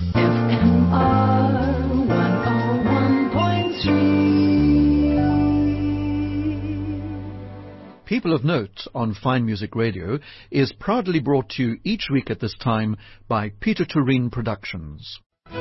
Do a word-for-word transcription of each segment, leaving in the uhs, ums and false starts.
F M R one oh one point three. People of Note on Fine Music Radio is proudly brought to you each week at this time by Peter Tureen Productions.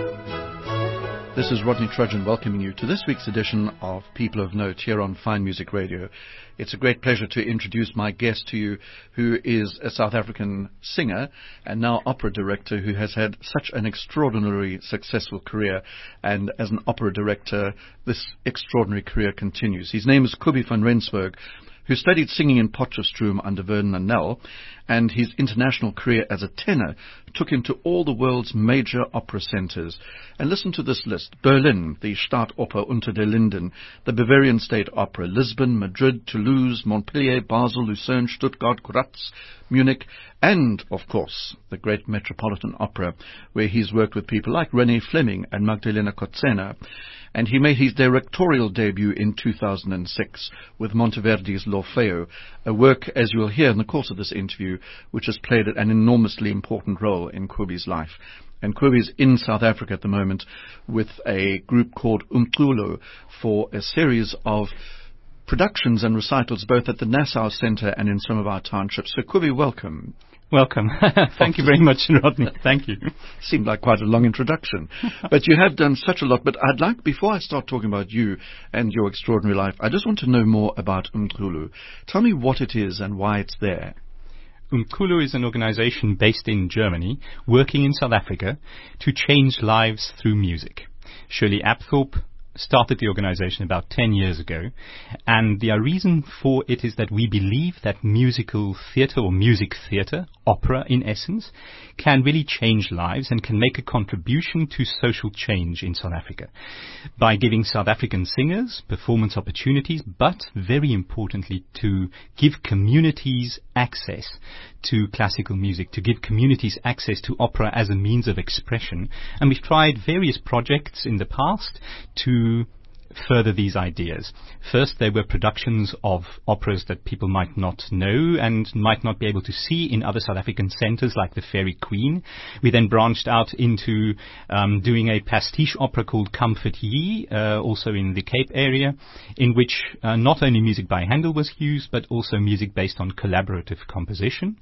This is Rodney Trudgeon welcoming you to this week's edition of People of Note here on Fine Music Radio. It's a great pleasure to introduce my guest to you, who is a South African singer and now opera director who has had such an extraordinarily successful career. And as an opera director, this extraordinary career continues. His name is Kobie van Rensburg, who studied singing in Potchefstroom under Vernon and Nel, and his international career as a tenor took him to all the world's major opera centers. And listen to this list: Berlin, the Staatsoper unter den Linden, the Bavarian State Opera, Lisbon, Madrid, Toulouse, Montpellier, Basel, Lucerne, Stuttgart, Graz, Munich, and, of course, the great Metropolitan Opera, where he's worked with people like René Fleming and Magdalena Kotzena. And he made his directorial debut in two thousand six with Monteverdi's L'Orfeo, a work, as you will hear in the course of this interview, which has played an enormously important role in Kobie's life. And Kobie's in South Africa at the moment with a group called Umculo for a series of productions and recitals both at the Nassau Centre and in some of our townships. So Kobie, welcome. Welcome. Thank you very much, Rodney. Thank you. Seemed like quite a long introduction. But you have done such a lot. But I'd like, before I start talking about you and your extraordinary life, I just want to know more about Umculo. Tell me what it is and why it's there. Umculo is an organization based in Germany, working in South Africa to change lives through music. Shirley Apthorpe started the organization about ten years ago, and the reason for it is that we believe that musical theatre or music theatre, opera in essence, can really change lives and can make a contribution to social change in South Africa by giving South African singers performance opportunities, but very importantly to give communities access to classical music, to give communities access to opera as a means of expression. And we've tried various projects in the past to further these ideas. First, there were productions of operas that people might not know and might not be able to see in other South African centres like the Fairy Queen. We then branched out into um, doing a pastiche opera called Comfort Ye, uh, also in the Cape area, in which uh, not only music by Handel was used, but also music based on collaborative composition.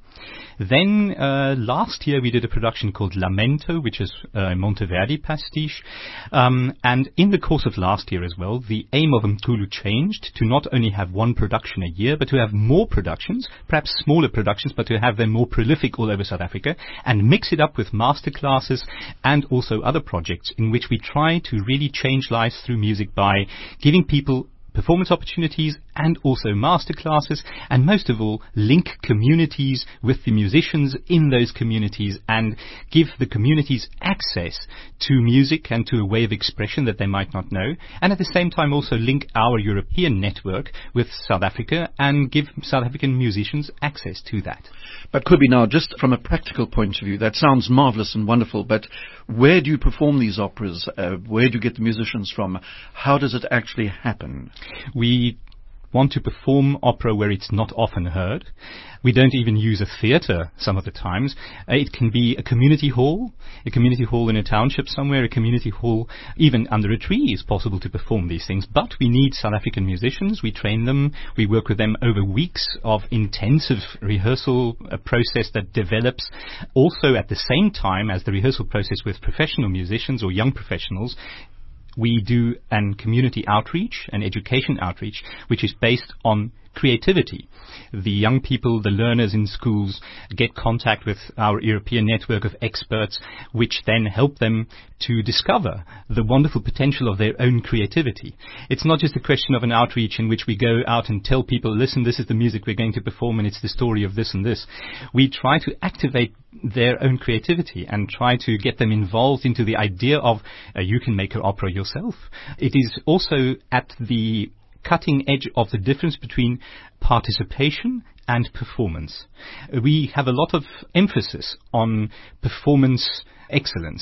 Then uh, last year we did a production called Lamento, which is a Monteverdi pastiche. Um, and in the course of last year as well, Well, the aim of Umculo changed to not only have one production a year, but to have more productions, perhaps smaller productions, but to have them more prolific all over South Africa, and mix it up with masterclasses and also other projects in which we try to really change lives through music by giving people performance opportunities and also masterclasses, and most of all link communities with the musicians in those communities and give the communities access to music and to a way of expression that they might not know, and at the same time also link our European network with South Africa and give South African musicians access to that. But Kobie, now just from a practical point of view, that sounds marvellous and wonderful, but where do you perform these operas? Uh, where do you get the musicians from? How does it actually happen? We want to perform opera where it's not often heard. We don't even use a theatre some of the times. Uh, it can be a community hall, a community hall in a township somewhere, a community hall even under a tree is possible to perform these things. But we need South African musicians. We train them. We work with them over weeks of intensive rehearsal, a process that develops also at the same time as the rehearsal process with professional musicians or young professionals. We do an community outreach, an education outreach, which is based on creativity. The young people, the learners in schools get contact with our European network of experts, which then help them to discover the wonderful potential of their own creativity. It's not just a question of an outreach in which we go out and tell people, listen, this is the music we're going to perform and it's the story of this and this. We try to activate their own creativity and try to get them involved into the idea of uh, you can make an opera yourself. It is also at the cutting edge of the difference between participation and performance. We have a lot of emphasis on performance excellence.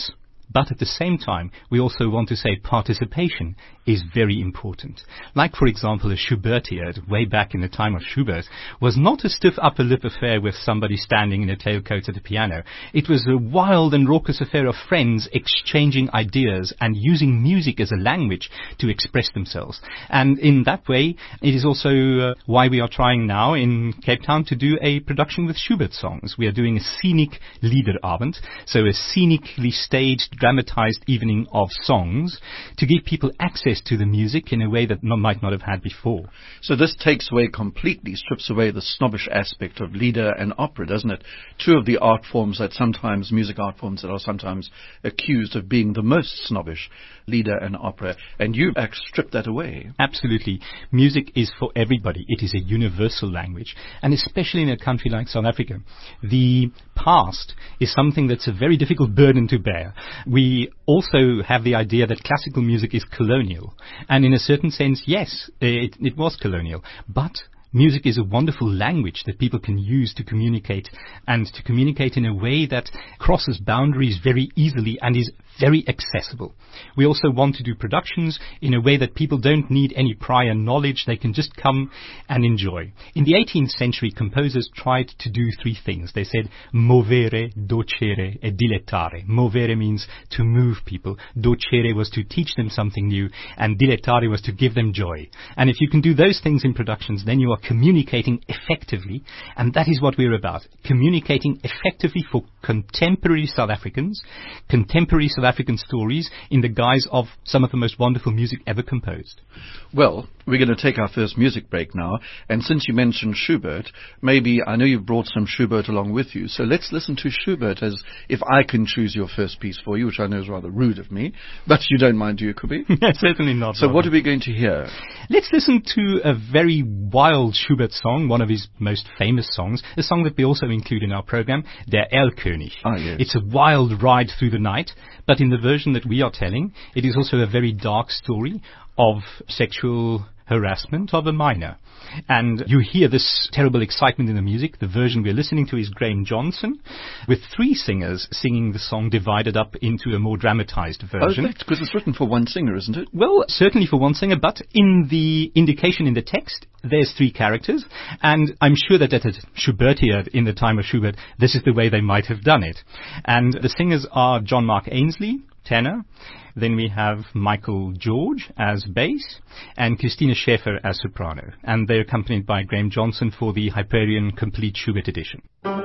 But at the same time, we also want to say participation is very important. Like, for example, a Schubertiad, way back in the time of Schubert, was not a stiff upper lip affair with somebody standing in a tailcoat at the piano. It was a wild and raucous affair of friends exchanging ideas and using music as a language to express themselves. And in that way, it is also uh, why we are trying now in Cape Town to do a production with Schubert songs. We are doing a scenic Liederabend, so a scenically staged, dramatized evening of songs to give people access to the music in a way that not, might not have had before. So this takes away completely, strips away the snobbish aspect of Lieder and opera, doesn't it? Two of the art forms that sometimes, music art forms that are sometimes accused of being the most snobbish, Lieder and opera, and you strip that away. Absolutely. Music is for everybody. It is a universal language, and especially in a country like South Africa, the past is something that's a very difficult burden to bear. We also have the idea that classical music is colonial, and in a certain sense, yes, it, it was colonial, but music is a wonderful language that people can use to communicate, and to communicate in a way that crosses boundaries very easily and is very accessible. We also want to do productions in a way that people don't need any prior knowledge. They can just come and enjoy. In the eighteenth century, composers tried to do three things. They said movere, docere, e dilettare. Movere means to move people. Docere was to teach them something new, and dilettare was to give them joy. And if you can do those things in productions, then you are communicating effectively, and that is what we're about. Communicating effectively for contemporary South Africans, contemporary South African stories in the guise of some of the most wonderful music ever composed. Well, we're going to take our first music break now, and since you mentioned Schubert, maybe, I know you've brought some Schubert along with you, so let's listen to Schubert as if I can choose your first piece for you, which I know is rather rude of me, but you don't mind, do you, Kubi? Certainly not. So Robin. What are we going to hear? Let's listen to a very wild Schubert song, one of his most famous songs, a song that we also include in our program, Der Erlkönig. Ah, yes. It's a wild ride through the night, but in the version that we are telling, it is also a very dark story of sexual harassment of a minor. And you hear this terrible excitement in the music. The version we're listening to is Graham Johnson, with three singers singing the song divided up into a more dramatized version. Oh, because it's written for one singer, isn't it? Well, certainly for one singer, but in the indication in the text, there's three characters, and I'm sure that at a Schubertiad in the time of Schubert, this is the way they might have done it. And the singers are John Mark Ainsley, tenor. Then we have Michael George as bass and Christina Schäfer as soprano. And they're accompanied by Graham Johnson for the Hyperion Complete Schubert edition.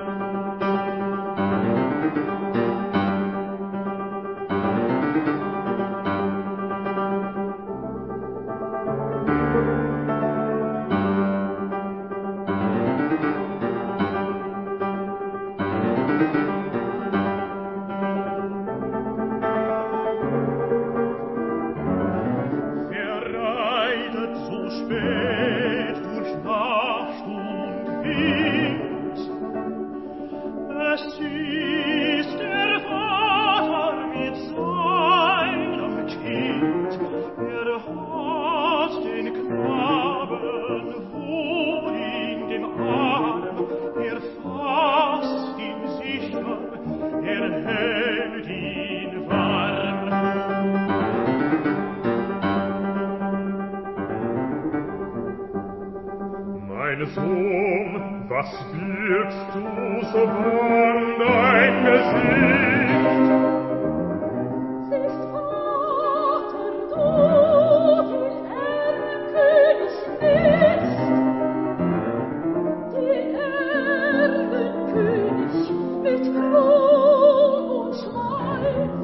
Sohn, was wirkst du so warm dein Gesicht? Siehst, Vater, du den Erlkönig bist, den Erlkönig mit Kron und Schweif.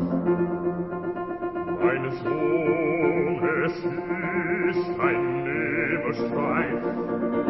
Mein Sohn, es ist ein Nebenstreif.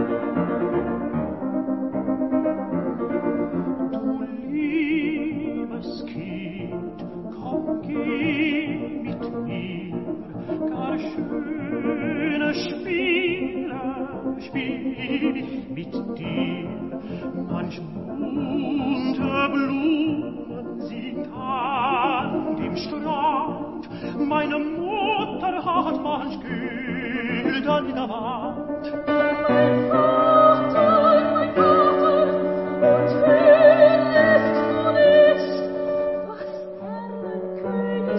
Mit dir, manch bunte Blumen sind an dem Strand. Meine Mutter hat manch Güter in der Wand. Mein Vater, mein Vater, und willst du nicht, was Erlkönig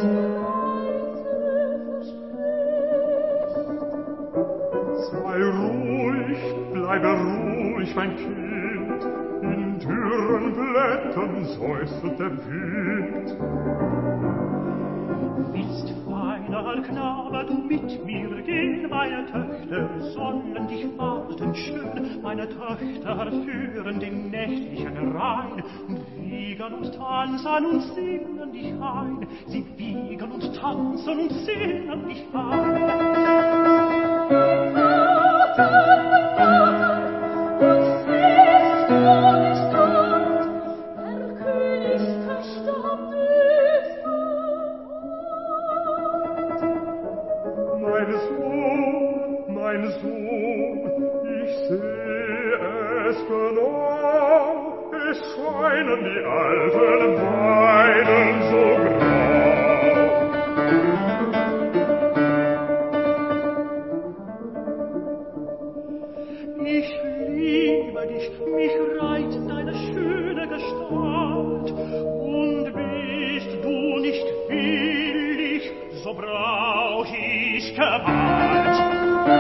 ich mein Kind, in dürren Blättern seufzt der Wind. Willst, feiner Knabe, du mit mir gehen, meine Töchter sollen dich warten schön, meine Töchter führen den nächtlichen Rhein und wiegen und tanzen und singen dich ein, sie wiegen und tanzen und singen dich ein. Die alten Weiden so grau. Ich liebe dich, mich reizt deine schöne Gestalt, und bist du nicht willig, so brauch ich Gewalt.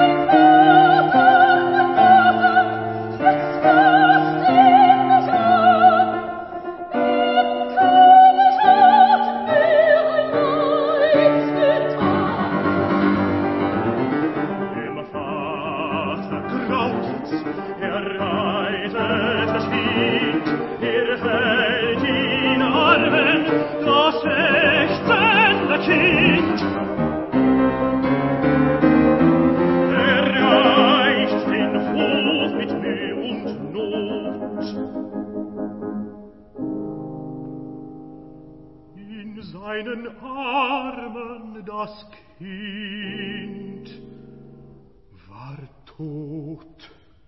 Armen das Kind war tot.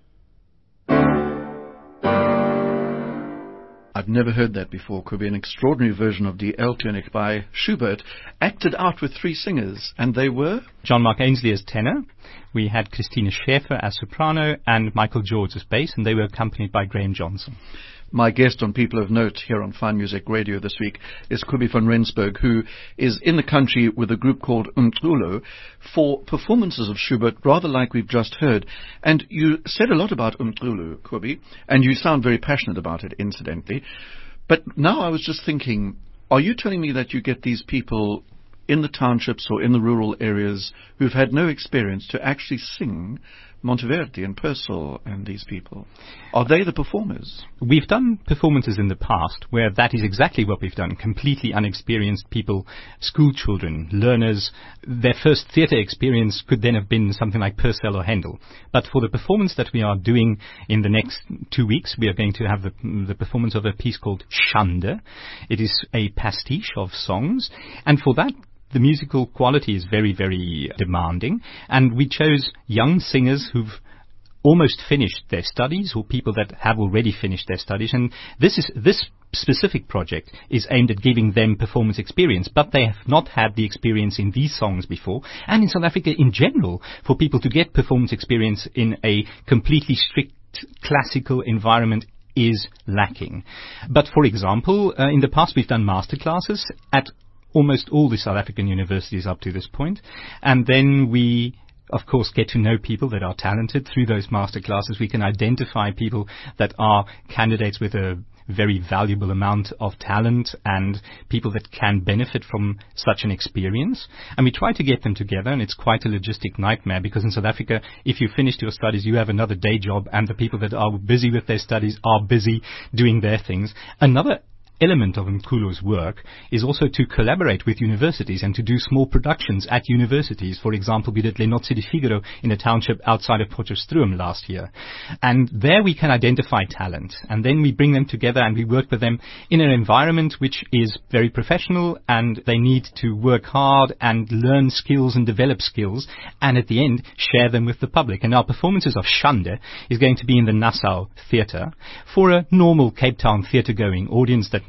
I've never heard that before. Could be an extraordinary version of Die Elbtöne by Schubert, acted out with three singers, and they were? John Mark Ainsley as tenor, we had Christina Schäfer as soprano, and Michael George as bass, and they were accompanied by Graham Johnson. My guest on People of Note here on Fine Music Radio this week is Kobie van Rensburg, who is in the country with a group called Umculo for performances of Schubert, rather like we've just heard. And you said a lot about Umculo, Kobie, and you sound very passionate about it, incidentally. But now I was just thinking, are you telling me that you get these people in the townships or in the rural areas who've had no experience to actually sing Monteverdi and Purcell and these people? Are they the performers? We've done performances in the past where that is exactly what we've done. Completely unexperienced people, school children, learners. Their first theatre experience could then have been something like Purcell or Handel. But for the performance that we are doing in the next two weeks, we are going to have the, the performance of a piece called Schande. It is a pastiche of songs, and for that the musical quality is very, very demanding, and we chose young singers who've almost finished their studies or people that have already finished their studies, and this is this specific project is aimed at giving them performance experience, but they have not had the experience in these songs before, and in South Africa in general, for people to get performance experience in a completely strict classical environment is lacking. But for example, uh, in the past we've done master classes at almost all the South African universities up to this point, and then we of course get to know people that are talented through those master classes. We can identify people that are candidates with a very valuable amount of talent and people that can benefit from such an experience, and we try to get them together, and it's quite a logistic nightmare because in South Africa, if you finished your studies, you have another day job, and the people that are busy with their studies are busy doing their things. Another element of Umculo's work is also to collaborate with universities and to do small productions at universities. For example, we did Le Nozze di Figaro in a township outside of Potchefstroom last year. And there we can identify talent, and then we bring them together and we work with them in an environment which is very professional, and they need to work hard and learn skills and develop skills, and at the end share them with the public. And our performances of Schande is going to be in the Nassau Theatre for a normal Cape Town theatre-going audience that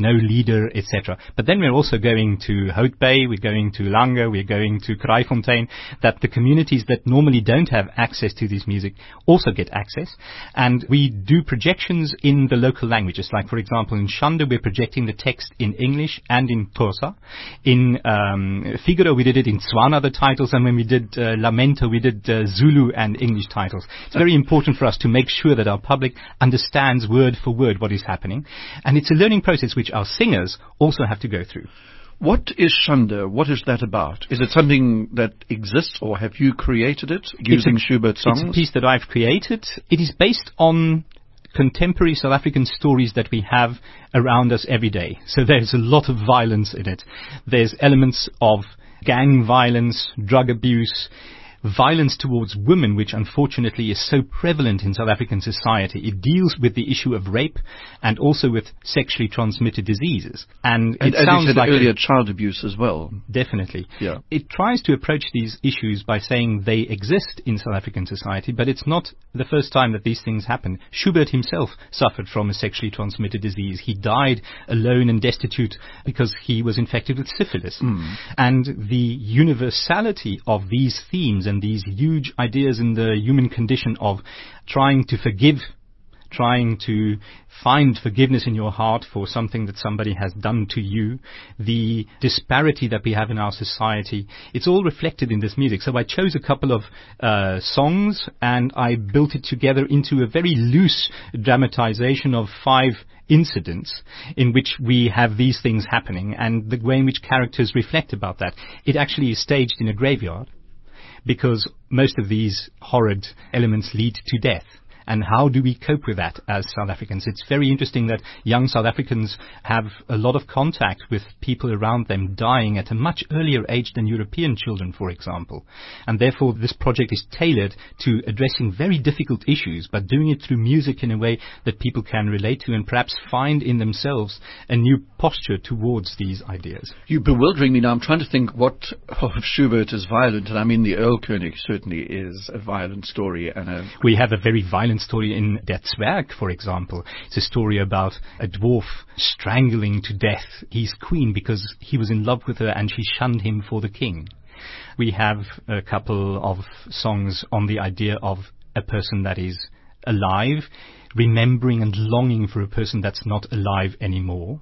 no leader, et cetera. But then we're also going to Hout Bay, we're going to Lange, we're going to Kraaifontein, that the communities that normally don't have access to this music also get access. And we do projections in the local languages. Like, for example, in Shanda, we're projecting the text in English and in Xhosa. In um, Figaro, we did it in Tswana, the titles, and when we did uh, Lamento, we did uh, Zulu and English titles. It's very important for us to make sure that our public understands word for word what is happening. And it's a learning process which our singers also have to go through. What is Shanda? What is that about? Is it something that exists, or have you created it using it's a, Schubert songs? It's a piece that I've created. It is based on contemporary South African stories that we have around us every day. So there's a lot of violence in it. There's elements of gang violence, drug abuse, violence towards women, which unfortunately is so prevalent in South African society. It deals with the issue of rape and also with sexually transmitted diseases. And, and it as sounds you said like earlier, a, child abuse as well. Definitely. Yeah. It tries to approach these issues by saying they exist in South African society, but it's not the first time that these things happen. Schubert himself suffered from a sexually transmitted disease. He died alone and destitute because he was infected with syphilis. Mm. And the universality of these themes and And these huge ideas in the human condition of trying to forgive, trying to find forgiveness in your heart for something that somebody has done to you, the disparity that we have in our society, it's all reflected in this music. So I chose a couple of uh, songs and I built it together into a very loose dramatization of five incidents in which we have these things happening and the way in which characters reflect about that. It actually is staged in a graveyard, because most of these horrid elements lead to death. And how do we cope with that as South Africans? It's very interesting that young South Africans have a lot of contact with people around them dying at a much earlier age than European children, for example. And therefore, this project is tailored to addressing very difficult issues, but doing it through music in a way that people can relate to and perhaps find in themselves a new posture towards these ideas. You're bewildering me now. I'm trying to think what of Schubert is violent. And I mean, the Erlkönig certainly is a violent story. And a we have a very violent story in Der Zwerg, for example. It's a story about a dwarf strangling to death his queen because he was in love with her and she shunned him for the king. We have a couple of songs on the idea of a person that is alive, remembering and longing for a person that's not alive anymore.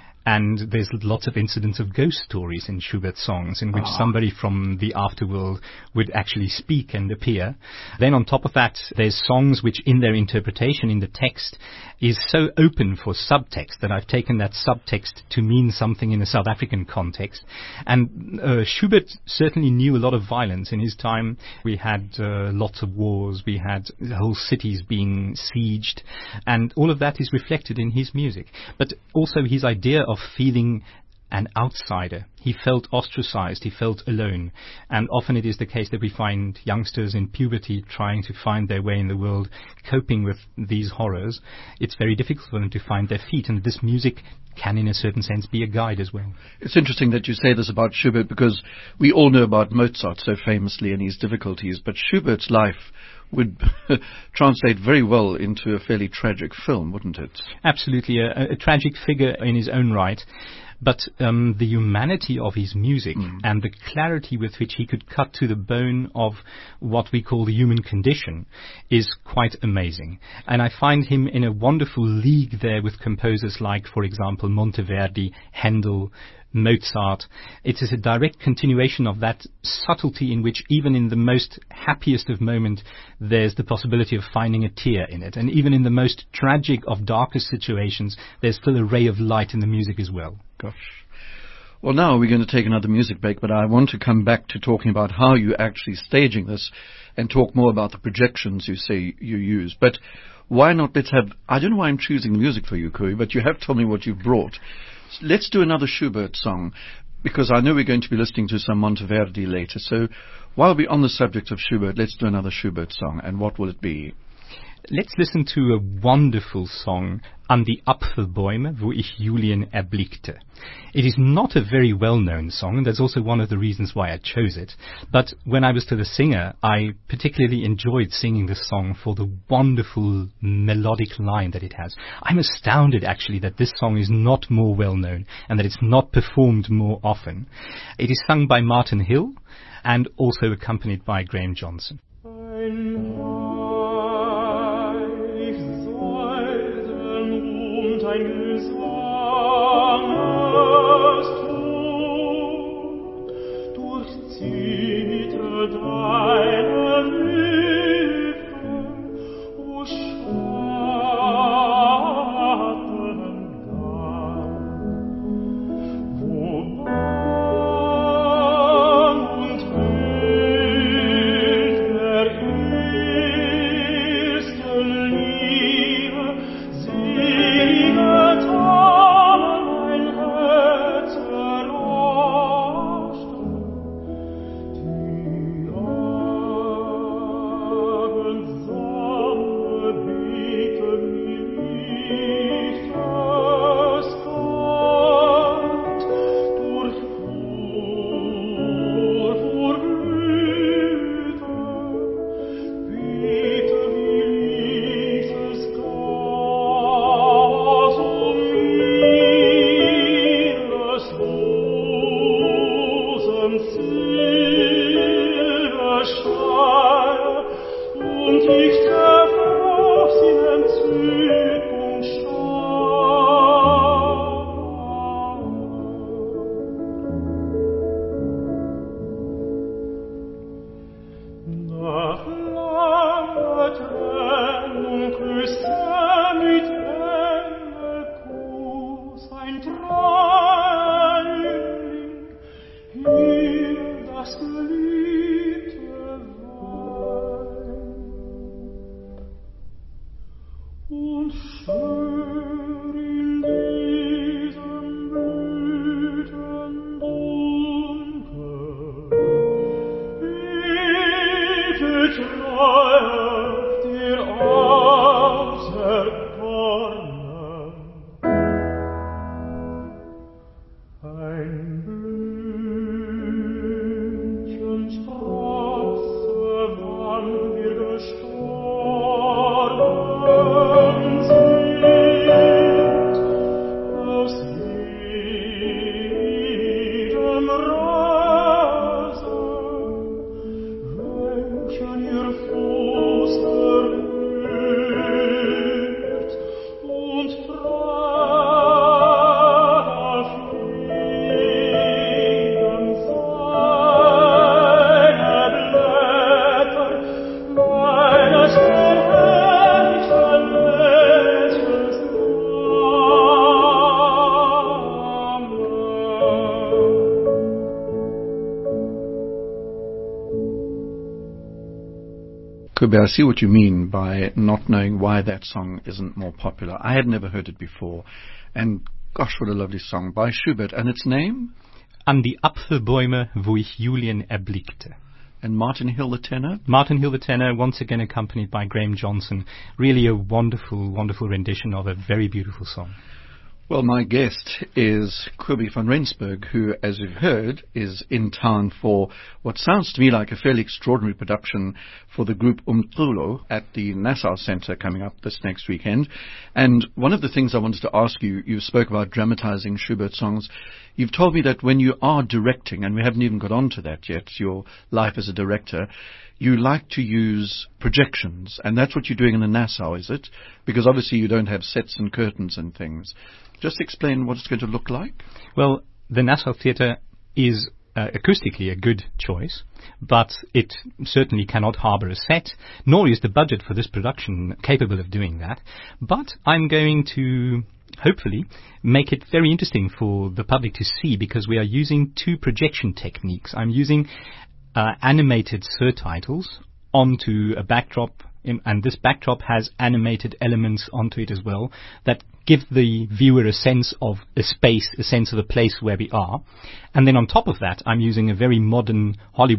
And there's lots of incidents of ghost stories in Schubert's songs in which oh. somebody from the afterworld would actually speak and appear. Then on top of that, there's songs which in their interpretation in the text is so open for subtext that I've taken that subtext to mean something in a South African context. And uh, Schubert certainly knew a lot of violence. In his time, we had uh, lots of wars, we had whole cities being sieged, and all of that is reflected in his music. But also his idea of feeling an outsider. He felt ostracized, he felt alone. And often it is the case that we find youngsters in puberty trying to find their way in the world, coping with these horrors. It's very difficult for them to find their feet, and this music can, in a certain sense, be a guide as well. It's interesting that you say this about Schubert, because we all know about Mozart so famously and his difficulties, but Schubert's life would translate very well into a fairly tragic film, wouldn't it? Absolutely, a, a tragic figure in his own right. But um, the humanity of his music mm. and the clarity with which he could cut to the bone of what we call the human condition is quite amazing. And I find him in a wonderful league there with composers like, for example, Monteverdi, Handel, Mozart. It is a direct continuation of that subtlety in which even in the most happiest of moments there's the possibility of finding a tear in it. And even in the most tragic of darkest situations there's still a ray of light in the music as well. Gosh. Well, now we're going to take another music break, but I want to come back to talking about how you're actually staging this and talk more about the projections you say you use. But why not let's have, I don't know why I'm choosing the music for you, Kui, but you have told me what you've brought. Let's do another Schubert song, because I know we're going to be listening to some Monteverdi later. So while we're on the subject of Schubert, let's do another Schubert song. And what will it be? Let's listen to a wonderful song, An die Apfelbäume, wo ich Julien erblickte. It is not a very well-known song, and that's also one of the reasons why I chose it. But when I was to the singer, I particularly enjoyed singing this song for the wonderful melodic line that it has. I'm astounded, actually, that this song is not more well-known and that it's not performed more often. It is sung by Martin Hill and also accompanied by Graham Johnson. Kube, I see what you mean by not knowing why that song isn't more popular. I had never heard it before. And gosh, what a lovely song by Schubert. And its name? An die Apfelbäume, wo ich Julien erblickte. And Martin Hill the tenor? Martin Hill the tenor, once again accompanied by Graham Johnson. Really a wonderful, wonderful rendition of a very beautiful song. Well, my guest is Kube van Rensburg, who, as you've heard, is in town for what sounds to me like a fairly extraordinary production for the group Umculo at the Nassau Centre coming up this next weekend. And one of the things I wanted to ask you, you spoke about dramatizing Schubert songs. You've told me that when you are directing, and we haven't even got on to that yet, your life as a director, you like to use projections, and that's what you're doing in the Nassau, is it? Because obviously you don't have sets and curtains and things. Just explain what it's going to look like. Well, the Nassau Theatre is uh, acoustically a good choice, but it certainly cannot harbour a set, nor is the budget for this production capable of doing that. But I'm going to hopefully make it very interesting for the public to see, because we are using two projection techniques. I'm using uh, animated surtitles onto a backdrop, in, and this backdrop has animated elements onto it as well that give the viewer a sense of a space, a sense of the place where we are. And then on top of that, I'm using a very modern Hollywood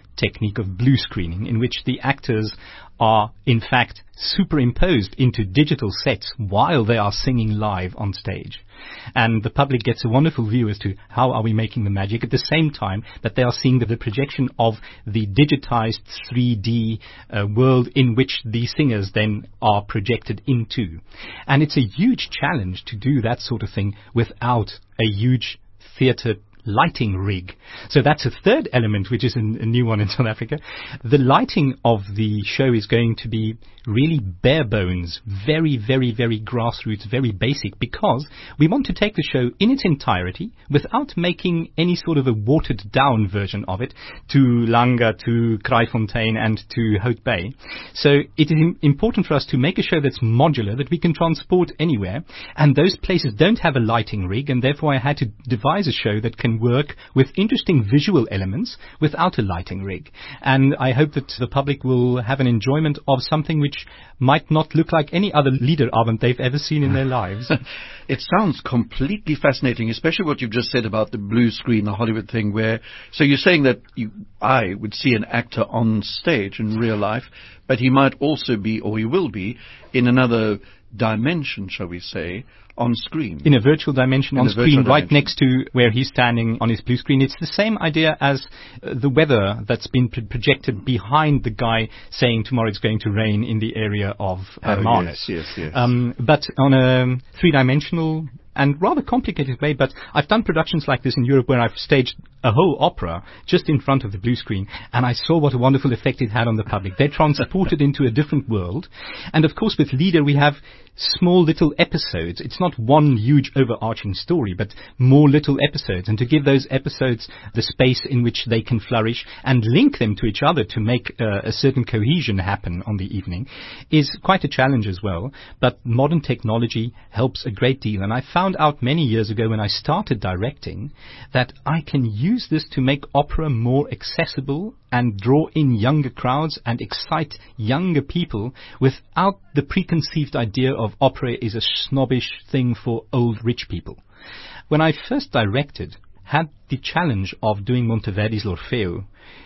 technique of blue screening, in which the actors are in fact superimposed into digital sets while they are singing live on stage. And the public gets a wonderful view as to how are we making the magic, at the same time that they are seeing the, the projection of the digitized three D uh, world in which the singers then are projected into. And it's a huge challenge to do that sort of thing without a huge theatre lighting rig. So that's a third element, which is a, a new one in South Africa. The lighting of the show is going to be really bare bones, very, very, very grassroots, very basic, because we want to take the show in its entirety without making any sort of a watered down version of it to Langa, to Kraaifontein and to Hout Bay. So it is im- important for us to make a show that's modular, that we can transport anywhere, and those places don't have a lighting rig, and therefore I had to devise a show that can work with interesting visual elements without a lighting rig. And I hope that the public will have an enjoyment of something which might not look like any other Liederabend they've ever seen in their lives. It sounds completely fascinating, especially what you've just said about the blue screen, the Hollywood thing, where, so you're saying that you, I would see an actor on stage in real life, but he might also be, or he will be, in another dimension, shall we say, on screen. In a virtual dimension in on screen, dimension. right next to where he's standing on his blue screen. It's the same idea as uh, the weather that's been pro- projected behind the guy saying tomorrow it's going to rain in the area of uh, oh, Marnus. Yes, yes, yes. Um, but on a three-dimensional and rather complicated way, but I've done productions like this in Europe where I've staged a whole opera just in front of the blue screen, and I saw what a wonderful effect it had on the public. They're transported into a different world. And of course with Lieder we have small little episodes. It's not one huge overarching story, but more little episodes. And to give those episodes the space in which they can flourish and link them to each other to make uh, a certain cohesion happen on the evening is quite a challenge as well. But modern technology helps a great deal. And I found out many years ago when I started directing that I can use this to make opera more accessible and draw in younger crowds and excite younger people without the preconceived idea of opera is a snobbish thing for old rich people. When I first directed, had the challenge of doing Monteverdi's L'Orfeo,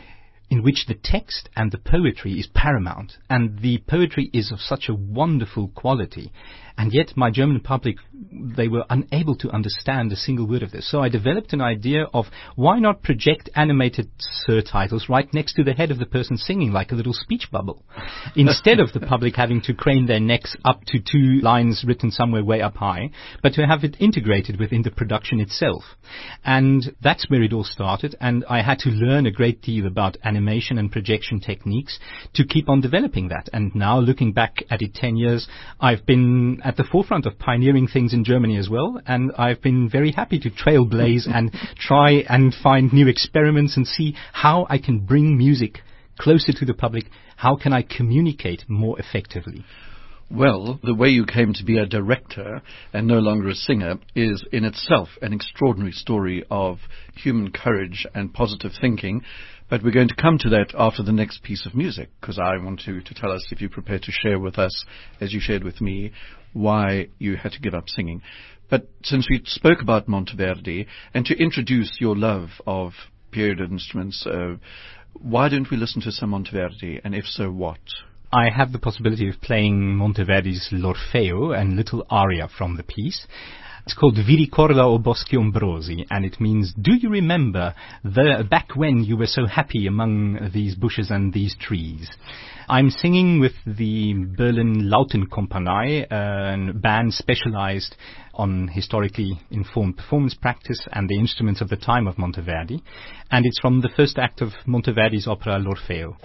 in which the text and the poetry is paramount, and the poetry is of such a wonderful quality, and yet my German public, they were unable to understand a single word of this. So I developed an idea of why not project animated surtitles right next to the head of the person singing, like a little speech bubble, instead of the public having to crane their necks up to two lines written somewhere way up high, but to have it integrated within the production itself. And that's where it all started, and I had to learn a great deal about animation and projection techniques to keep on developing that. And now, looking back at it ten years, I've been at the forefront of pioneering things in Germany as well, and I've been very happy to trailblaze and try and find new experiments and see how I can bring music closer to the public. How can I communicate more effectively? Well, the way you came to be a director and no longer a singer is in itself an extraordinary story of human courage and positive thinking. But we're going to come to that after the next piece of music, because I want you to tell us, if you're prepared to share with us, as you shared with me, why you had to give up singing. But since we spoke about Monteverdi, and to introduce your love of period instruments, uh, why don't we listen to some Monteverdi, and if so, what? I have the possibility of playing Monteverdi's L'Orfeo and little aria from the piece. It's called Vi ricorda o boschi ombrosi, and it means, do you remember the back when you were so happy among these bushes and these trees? I'm singing with the Berlin Lautenkompanie, a band specialized on historically informed performance practice and the instruments of the time of Monteverdi, and it's from the first act of Monteverdi's opera L'Orfeo.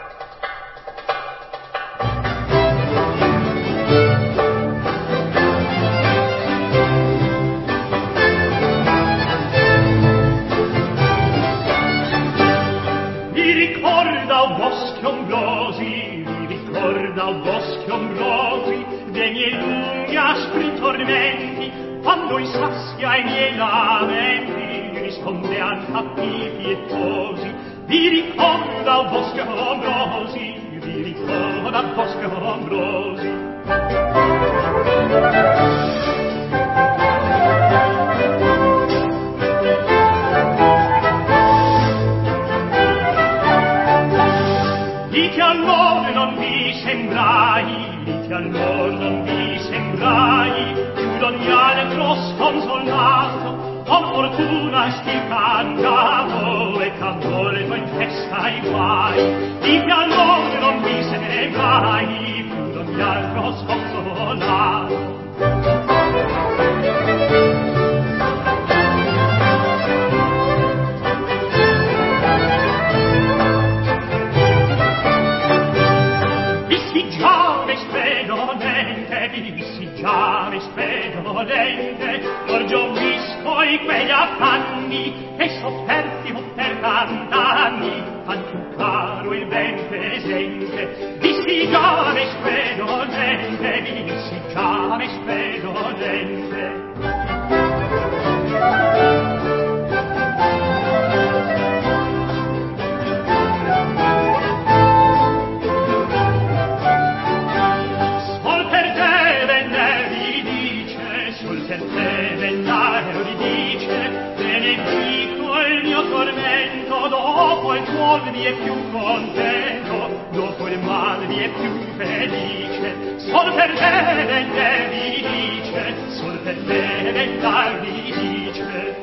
Quando i sassi ai miei lamenti risponde a fatti pietosi, vi ricorda il bosco ombrosi, vi ricorda il bosco ombrosi. allor non vi sembrai più d'ogni altro sconsolato, con fortuna stil cantato e t'avvolto in festa i guai, di che allora non vi sembrai più d'ogni altro sconsolato. Vissi già mi spedolente, l'orgio visco i quegli affanni, e sofferti ho per tant'anni, fan più caro il ben presente. Vissi già mi spedolente, vissi già mi spedolente. Dopo il tuo mi è più contento, dopo il male mi è più felice, sol per te bella vi dice, sol per te bella vi dice.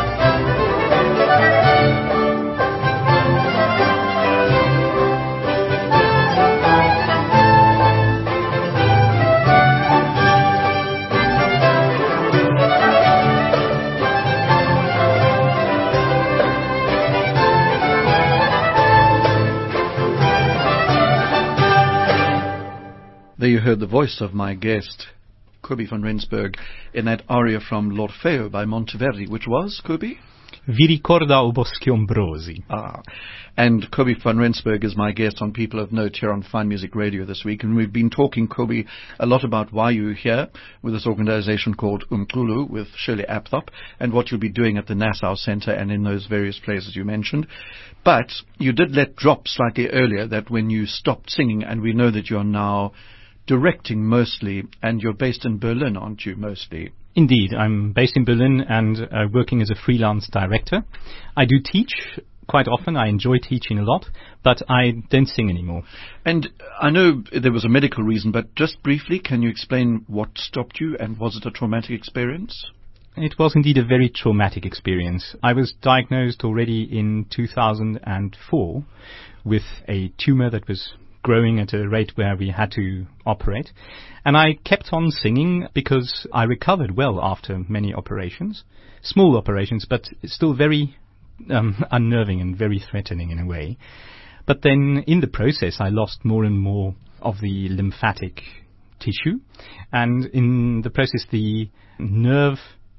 There you heard the voice of my guest, Kobie van Rensburg, in that aria from L'Orfeo by Monteverdi, which was, Kobie? Vi ricorda o boschi ombrosi. Ah, and Kobie van Rensburg is my guest on People of Note here on Fine Music Radio this week, and we've been talking, Kobie, a lot about why you're here with this organization called Umculo with Shirley Apthorp, and what you'll be doing at the Nassau Center and in those various places you mentioned. But you did let drop slightly earlier that when you stopped singing, and we know that you're now directing mostly, and you're based in Berlin, aren't you, mostly? Indeed, I'm based in Berlin and uh, working as a freelance director. I do teach quite often. I enjoy teaching a lot, but I don't sing anymore. And I know there was a medical reason, but just briefly, can you explain what stopped you, and was it a traumatic experience? It was indeed a very traumatic experience. I was diagnosed already in two thousand four with a tumor that was growing at a rate where we had to operate. And I kept on singing because I recovered well after many operations. Small operations, but still very um, unnerving and very threatening in a way. But then in the process, I lost more and more of the lymphatic tissue. And in the process, the nerve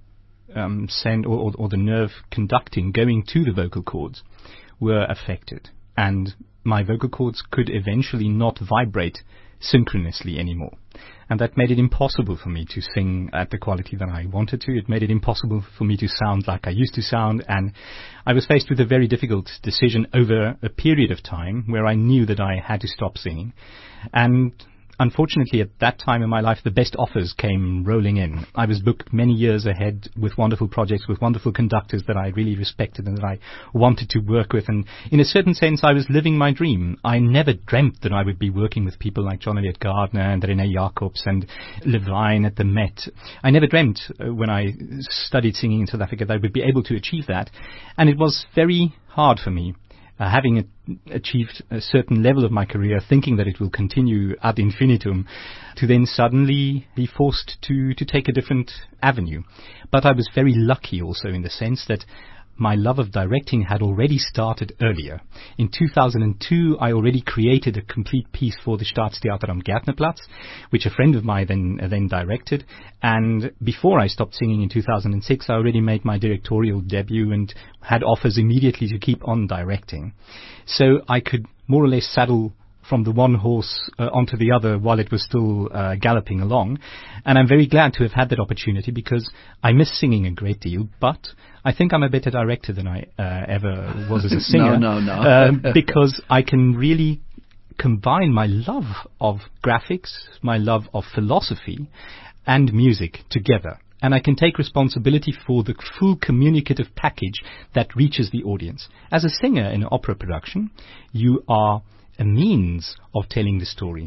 um, send or, or, or the nerve conducting going to the vocal cords were affected. And my vocal cords could eventually not vibrate synchronously anymore. And that made it impossible for me to sing at the quality that I wanted to. It made it impossible for me to sound like I used to sound. And I was faced with a very difficult decision over a period of time where I knew that I had to stop singing. And unfortunately, at that time in my life, the best offers came rolling in. I was booked many years ahead with wonderful projects, with wonderful conductors that I really respected and that I wanted to work with. And in a certain sense, I was living my dream. I never dreamt that I would be working with people like John Eliot Gardner and René Jacobs and Levine at the Met. I never dreamt uh, when I studied singing in South Africa that I would be able to achieve that. And it was very hard for me. Uh, having a, achieved a certain level of my career, thinking that it will continue ad infinitum, to then suddenly be forced to, to take a different avenue. But I was very lucky also in the sense that my love of directing had already started earlier. In two thousand two, I already created a complete piece for the Staatstheater am Gärtnerplatz, which a friend of mine then uh, then directed. And before I stopped singing in two thousand six, I already made my directorial debut and had offers immediately to keep on directing. So I could more or less saddle from the one horse uh, onto the other while it was still uh, galloping along. And I'm very glad to have had that opportunity because I miss singing a great deal, but I think I'm a better director than I uh, ever was as a singer. no, no, no. uh, because I can really combine my love of graphics, my love of philosophy, and music together. And I can take responsibility for the full communicative package that reaches the audience. As a singer in an opera production, you are a means of telling the story.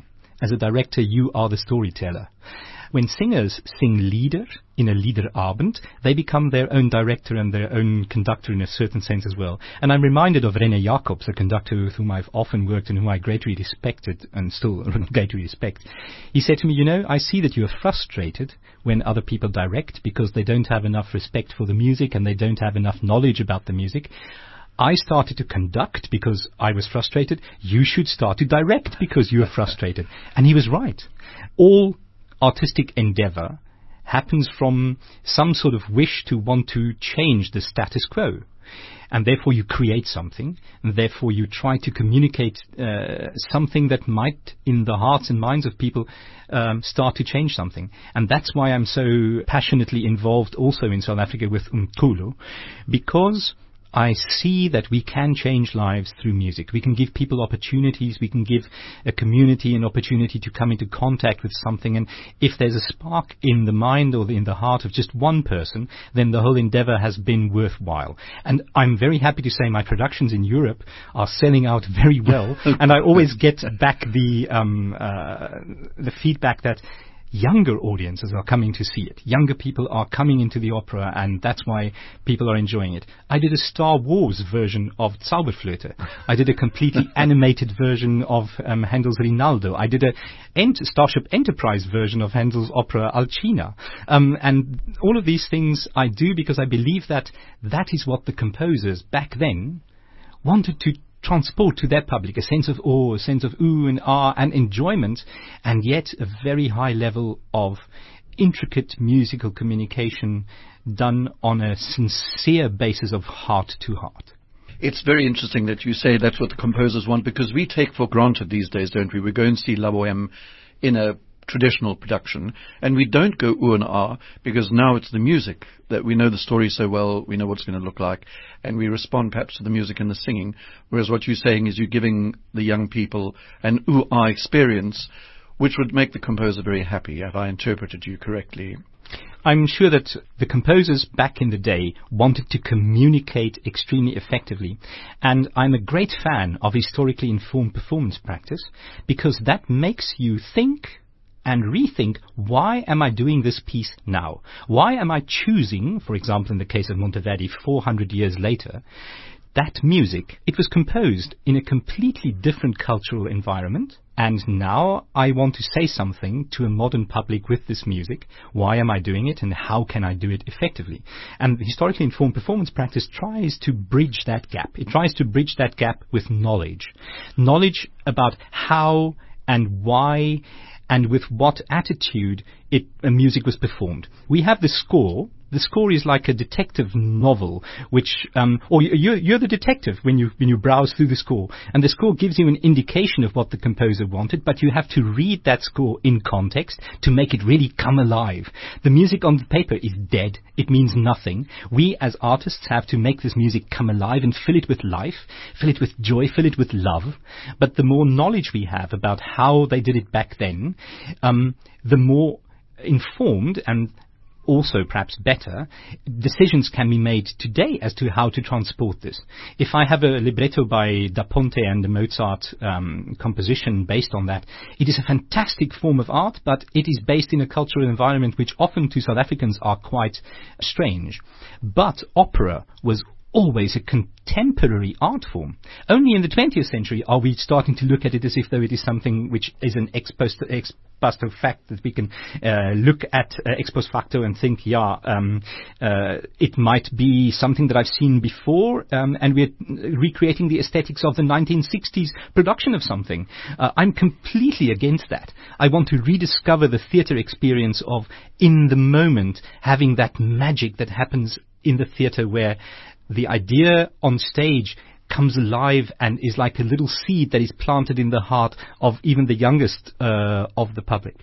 as a director, you are the storyteller. When singers sing Lieder in a Liederabend, they become their own director and their own conductor in a certain sense as well. And I'm reminded of René Jacobs, a conductor with whom I've often worked and whom I greatly respected and still greatly respect. He said to me, you know, I see that you are frustrated when other people direct because they don't have enough respect for the music and they don't have enough knowledge about the music. I started to conduct because I was frustrated. You should start to direct because you are frustrated. And he was right. All artistic endeavor happens from some sort of wish to want to change the status quo. And therefore you create something, and therefore you try to communicate uh, something that might, in the hearts and minds of people, um, start to change something. And that's why I'm so passionately involved also in South Africa with Umculo, because I see that we can change lives through music. We can give people opportunities. We can give a community an opportunity to come into contact with something. And if there's a spark in the mind or in the heart of just one person, then the whole endeavor has been worthwhile. And I'm very happy to say my productions in Europe are selling out very well. And I always get back the um, uh, the feedback that younger audiences are coming to see it. Younger people are coming into the opera, and that's why people are enjoying it. I did a Star Wars version of Zauberflöte. I did a completely animated version of um, Handel's Rinaldo. I did a Ent- Starship Enterprise version of Handel's opera Alcina. Um, and all of these things I do because I believe that that is what the composers back then wanted to transport to their public, a sense of awe, a sense of ooh and ah and enjoyment, and yet a very high level of intricate musical communication done on a sincere basis of heart to heart. It's very interesting that you say that's what the composers want, because we take for granted these days, don't we? We go and see La Bohème in a traditional production, and we don't go ooh and ah, because now it's the music that we know the story so well, we know what it's going to look like, and we respond perhaps to the music and the singing, whereas what you're saying is you're giving the young people an ooh ah experience, which would make the composer very happy. Have I interpreted you correctly? I'm sure that the composers back in the day wanted to communicate extremely effectively, and I'm a great fan of historically informed performance practice, because that makes you think and rethink, why am I doing this piece now? Why am I choosing, for example, in the case of Monteverdi, four hundred years later, that music? It was composed in a completely different cultural environment, and now I want to say something to a modern public with this music. Why am I doing it, and how can I do it effectively? And the historically informed performance practice tries to bridge that gap. It tries to bridge that gap with knowledge. Knowledge about how and why and with what attitude it, uh, music was performed. We have the score. The score is like a detective novel, which, um, or you're, you're the detective when you when you browse through the score, and the score gives you an indication of what the composer wanted, but you have to read that score in context to make it really come alive. The music on the paper is dead. It means nothing. We as artists have to make this music come alive and fill it with life, fill it with joy, fill it with love. But the more knowledge we have about how they did it back then, um, the more informed and also perhaps better decisions can be made today as to how to transport this. If I have a libretto by Da Ponte and a Mozart um, composition based on that, it is a fantastic form of art, but it is based in a cultural environment which often to South Africans are quite strange. But opera was always a contemporary art form. Only in the twentieth century are we starting to look at it as if though it is something which is an ex post, ex post fact that we can uh, look at uh, ex post facto and think, yeah, um, uh, it might be something that I've seen before, um, and we're recreating the aesthetics of the nineteen sixties production of something. Uh, I'm completely against that. I want to rediscover the theatre experience of, in the moment, having that magic that happens in the theatre where the idea on stage comes alive and is like a little seed that is planted in the heart of even the youngest uh, of the public.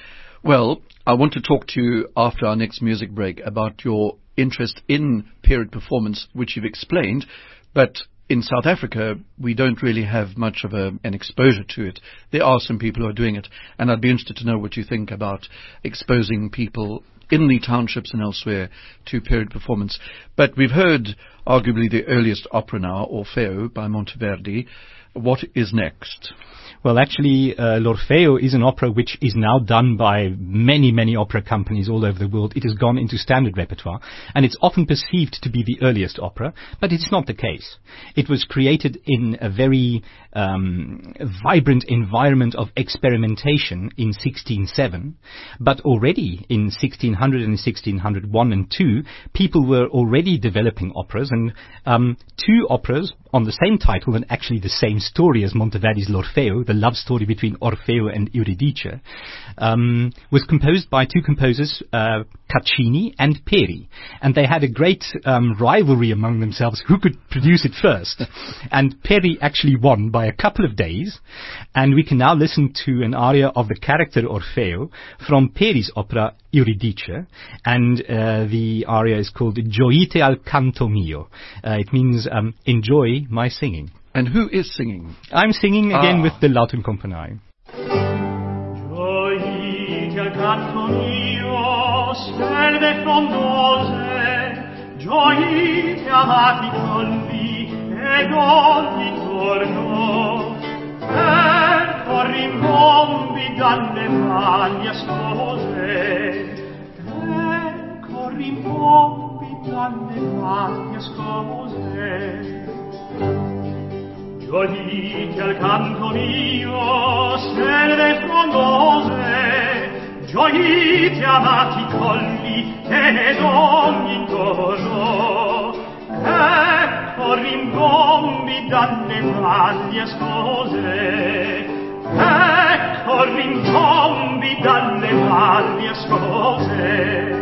Well, I want to talk to you after our next music break about your interest in period performance, which you've explained, but in South Africa, we don't really have much of a, an exposure to it. There are some people who are doing it, and I'd be interested to know what you think about exposing people in the townships and elsewhere to period performance. But we've heard arguably the earliest opera now, Orfeo by Monteverdi. What is next? Well, actually, uh, L'Orfeo is an opera which is now done by many, many opera companies all over the world. It has gone into standard repertoire, and it's often perceived to be the earliest opera, but it's not the case. It was created in a very um, vibrant environment of experimentation in sixteen oh seven, but already in sixteen hundred and sixteen oh one and two, people were already developing operas, and um, two operas on the same title and actually the same story as Monteverdi's L'Orfeo, the love story between Orfeo and Euridice, um, was composed by two composers, uh, Caccini and Peri. And they had a great um, rivalry among themselves who could produce it first. And Peri actually won by a couple of days. And we can now listen to an aria of the character Orfeo from Peri's opera Euridice. And uh, the aria is called Gioite al canto mio. Uh, it means um, enjoy my singing. And who is singing? I'm singing again ah. with the Lautem Company. Gioite al canto mio, stelle frondose, gioite amati colli ed ogni giorno, ecco rimbombi dalle valli ascose, ecco rimbombi dalle valli ascose. Gioite al canto mio, stelle frondose, gioite amati colli ed ogni intorno, ecco rimbombi dalle valli ascose, ecco rimbombi dalle valli ascose.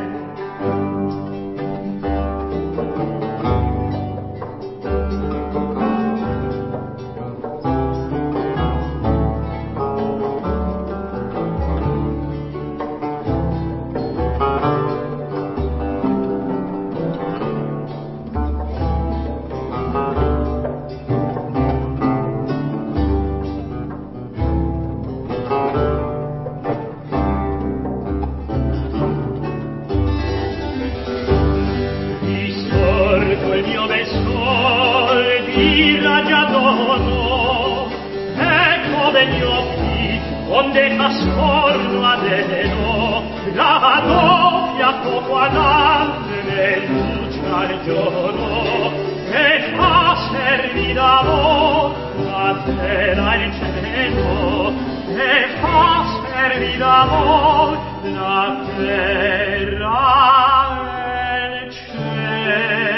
Onde fa scorno adeno, la doppia fuoco all'anne luce al giorno, e fa servir d'amor la terra e il cielo, e fa servir d'amor la terra e il cielo.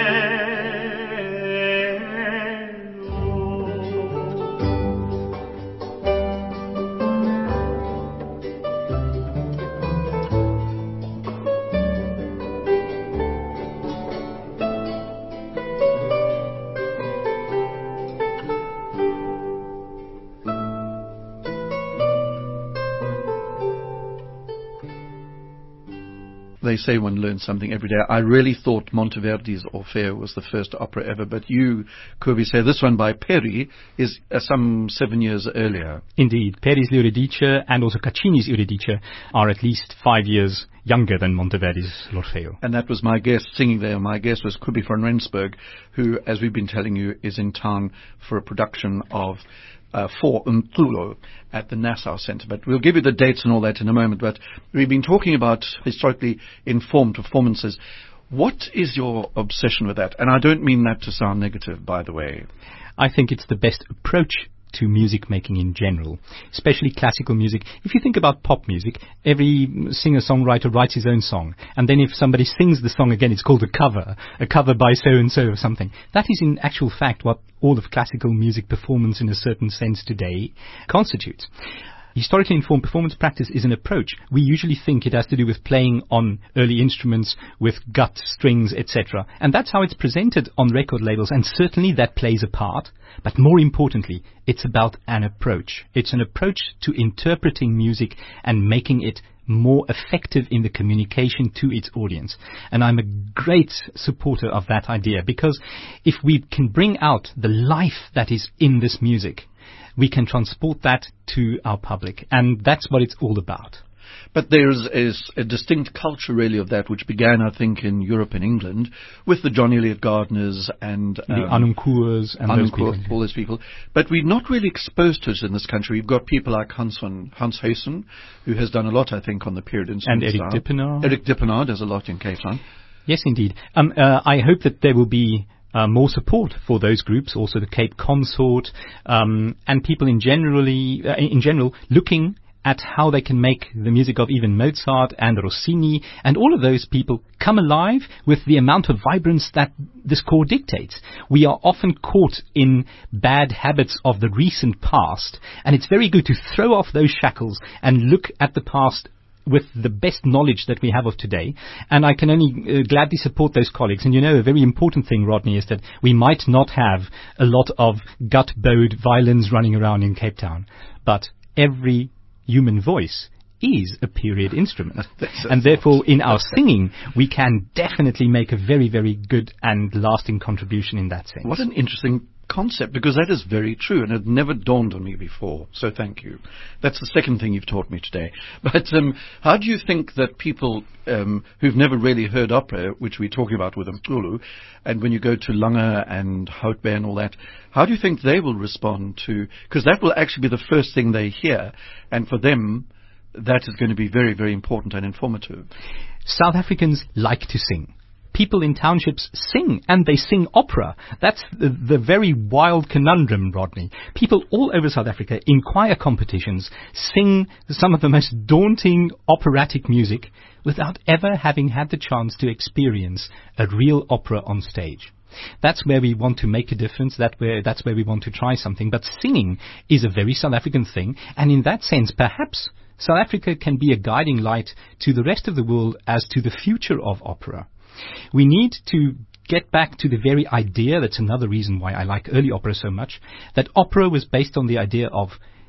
They say one learns something every day. I really thought Monteverdi's Orfeo was the first opera ever, but you, Kobie, say this one by Peri is uh, some seven years earlier. Indeed. Peri's L'Euridice and also Caccini's Euridice are at least five years younger than Monteverdi's L'Orfeo. And that was my guest singing there. My guest was Kobie van Rensburg, who, as we've been telling you, is in town for a production of Uh, for Umculo at the Nassau Centre. But we'll give you the dates and all that in a moment. But we've been talking about historically informed performances. What is your obsession with that? And I don't mean that to sound negative, by the way. I think it's the best approach to music making in general, especially classical music. If you think about pop music, every singer-songwriter writes his own song, and then if somebody sings the song again, it's called a cover, a cover by so-and-so or something. That is in actual fact what all of classical music performance in a certain sense today constitutes. Historically informed performance practice is an approach. We usually think it has to do with playing on early instruments with gut, strings, et cetera. And that's how it's presented on record labels, and certainly that plays a part. But more importantly, it's about an approach. It's an approach to interpreting music and making it more effective in the communication to its audience. And I'm a great supporter of that idea, because if we can bring out the life that is in this music, we can transport that to our public, and that's what it's all about. But there's is a distinct culture, really, of that, which began, I think, in Europe and England, with the John Eliot Gardners and the um, Anuncours and those people. all those people. But we're not really exposed to it in this country. We've got people like Hans van, Hans Huyssen, who has done a lot, I think, on the period instrument And Eric style. Dippenaar. Eric Dippenaar does a lot in Cape Town. Yes, indeed. Um, uh, I hope that there will be Uh, more support for those groups, also the Cape Consort, um, and people in generally, uh, in general, looking at how they can make the music of even Mozart and Rossini and all of those people come alive with the amount of vibrance that the score dictates. We are often caught in bad habits of the recent past, and it's very good to throw off those shackles and look at the past with the best knowledge that we have of today. And I can only uh, gladly support those colleagues. And you know, a very important thing, Rodney, is that we might not have a lot of gut-bowed violins running around in Cape Town, but every human voice is a period instrument. And therefore, in our singing, we can definitely make a very, very good and lasting contribution in that sense. What an interesting concept, because that is very true, and it never dawned on me before, so thank you. That's the second thing you've taught me today. But um, how do you think that people um, who've never really heard opera, which we're talking about with Mqulu, and when you go to Lange and Houtbeer and all that, how do you think they will respond to, because that will actually be the first thing they hear, and for them, that is going to be very, very important and informative. South Africans like to sing. People in townships sing, and they sing opera. That's the, the very wild conundrum, Rodney. People all over South Africa in choir competitions sing some of the most daunting operatic music without ever having had the chance to experience a real opera on stage. That's where we want to make a difference. That where, that's where we want to try something. But singing is a very South African thing, and in that sense, perhaps South Africa can be a guiding light to the rest of the world as to the future of opera. We need to get back to the very idea, that's another reason why I like early opera so much, that opera was based on the idea of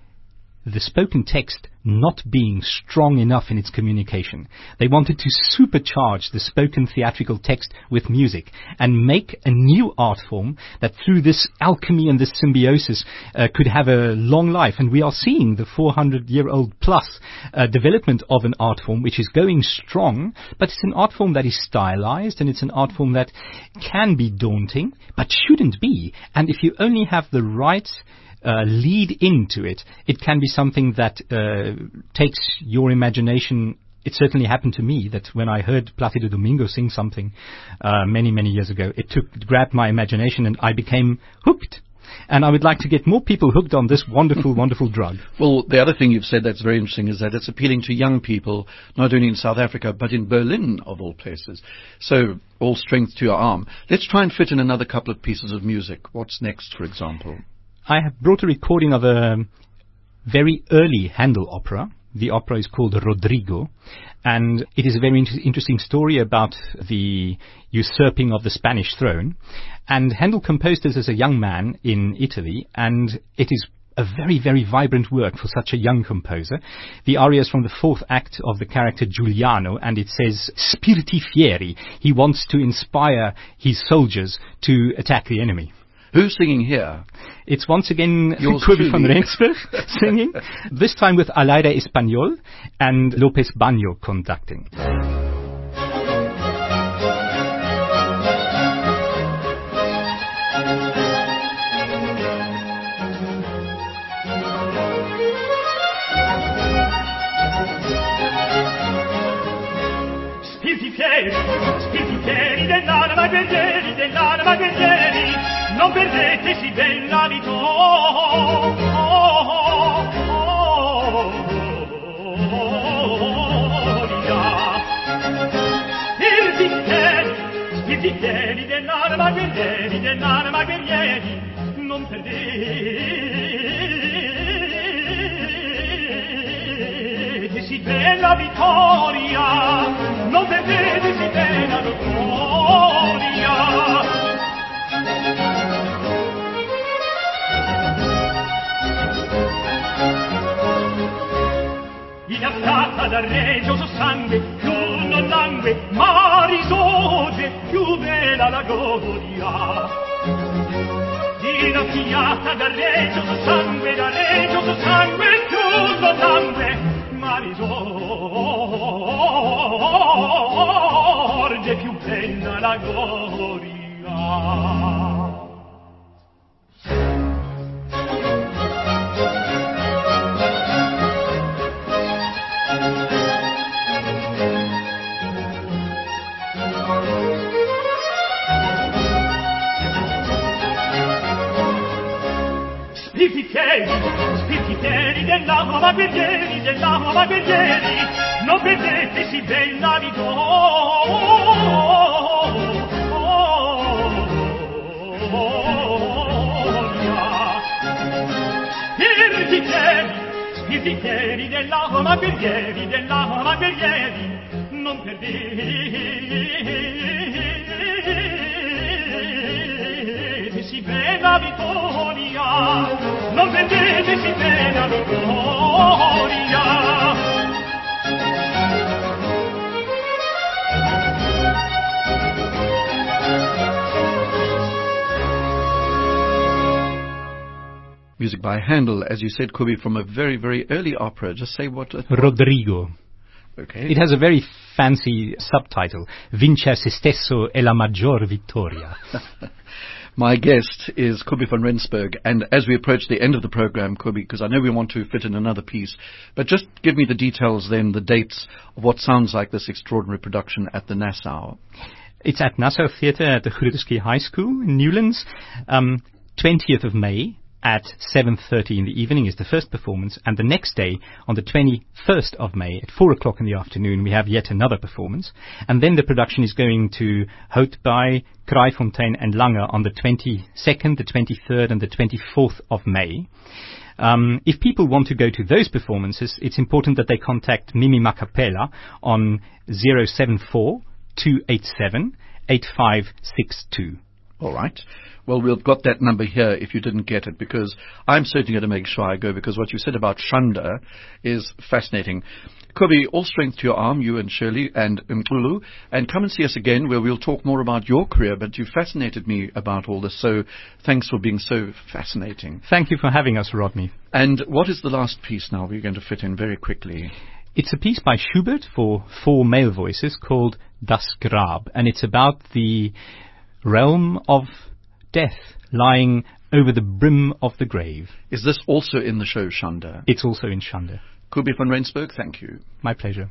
the spoken text not being strong enough in its communication. They wanted to supercharge the spoken theatrical text with music and make a new art form that through this alchemy and this symbiosis uh, could have a long life. And we are seeing the four hundred year old plus uh, development of an art form which is going strong, but it's an art form that is stylized, and it's an art form that can be daunting but shouldn't be. And if you only have the right Uh, lead into it, it can be something that uh, takes your imagination. It certainly happened to me that when I heard Placido Domingo sing something uh, many, many years ago, it took it grabbed my imagination and I became hooked. And I would like to get more people hooked on this wonderful, wonderful drug. Well, the other thing you've said that's very interesting is that it's appealing to young people, not only in South Africa, but in Berlin, of all places. So, all strength to your arm. Let's try and fit in another couple of pieces of music. What's next, for example? I have brought a recording of a very early Handel opera. The opera is called Rodrigo, and it is a very inter- interesting story about the usurping of the Spanish throne. And Handel composed this as a young man in Italy, and it is a very, very vibrant work for such a young composer. The aria is from the fourth act of the character Giuliano, and it says, Spiriti fieri. He wants to inspire his soldiers to attack the enemy. Who's singing here? It's once again Yours Kobie van truly. Rensburg singing, this time with Alaira Español and Lopez Baño conducting. Spiriti fieri, spiriti fieri dell'anima guerrieri, dell'anima guerrieri, non perdete sì bella vittoria. Spiriti fieri, spiriti fieri dell'anima guerrieri, dell'anima guerrieri, non perdete sì bella vittoria, non perdete sì bella vittoria. Innaffiata dal regioso sangue, più non langue, ma risorge, più bella la gloria. Innaffiata dal regioso sangue, dal regioso sangue, più non langue, ma bella mi sorge più bella la gloria. Spiritieri, spiritieri dell'alma guerrieri, dell'alma guerrieri, non perdete si bella vittoria. Spiritieri, spiritieri dell'alma guerrieri, dell'alma guerrieri, non perdete si bella vittoria, non perdete si bella vittoria. Music by Handel, as you said, Kubi, from a very, very early opera. Just say what... Uh, Rodrigo. Okay. It has a very fancy subtitle, Vincer se stesso è la maggior vittoria. My guest is Kubi van Rensburg, and as we approach the end of the program, Kubi, because I know we want to fit in another piece, but just give me the details then, the dates of what sounds like this extraordinary production at the Nassau. It's at Nassau Theatre at the Grooteskie High School in Newlands, um, twentieth of May. At seven thirty in the evening is the first performance, and the next day, on the twenty-first of May, at four o'clock in the afternoon, we have yet another performance. And then the production is going to Houtbaai, Kraaifontein and Lange on the twenty-second, the twenty-third and the twenty-fourth of May. Um, if people want to go to those performances, it's important that they contact Mimi Macapella on zero seven four, two eight seven, eight five six two. All right. Well, we've got that number here if you didn't get it, because I'm certainly going to make sure I go, because what you said about Shanda is fascinating. Kubi, all strength to your arm, you and Shirley and Mkulu, and come and see us again where we'll talk more about your career, but you fascinated me about all this, so thanks for being so fascinating. Thank you for having us, Rodney. And what is the last piece now we're going to fit in very quickly? It's a piece by Schubert for four male voices called Das Grab, and it's about the realm of death lying over the brim of the grave. Is this also in the show Shanda? It's also in Shanda. Kubi van Rensburg, thank you. My pleasure.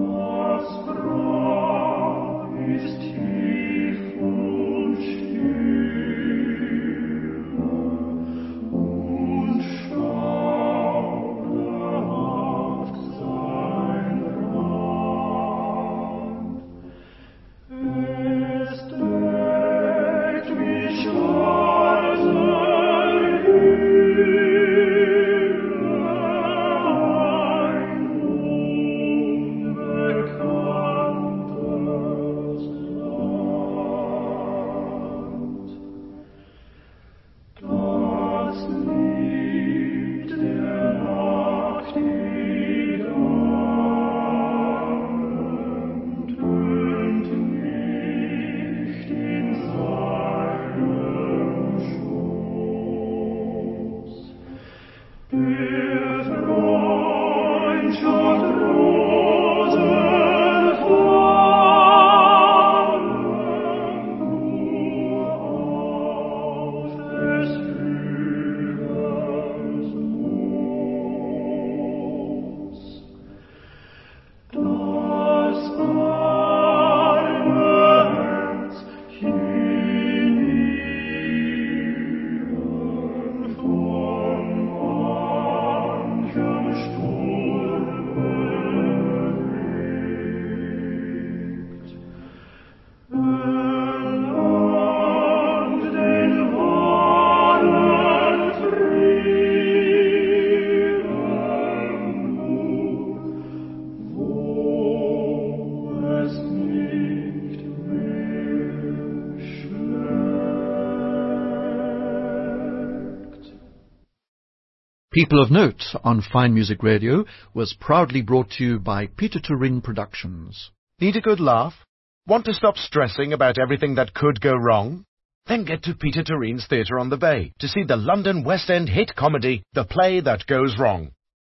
People of Note on Fine Music Radio was proudly brought to you by Peter Turin Productions. Need a good laugh? Want to stop stressing about everything that could go wrong? Then get to Peter Turin's Theatre on the Bay to see the London West End hit comedy, The Play That Goes Wrong.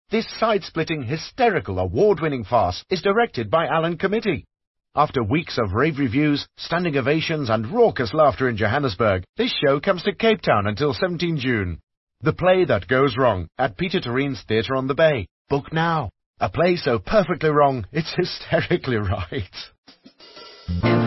This side-splitting, hysterical, award-winning farce is directed by Alan Committee. After weeks of rave reviews, standing ovations and raucous laughter in Johannesburg, this show comes to Cape Town until seventeenth of June. The Play That Goes Wrong at Peter Terrine's Theatre on the Bay. Book now. A play so perfectly wrong, it's hysterically right.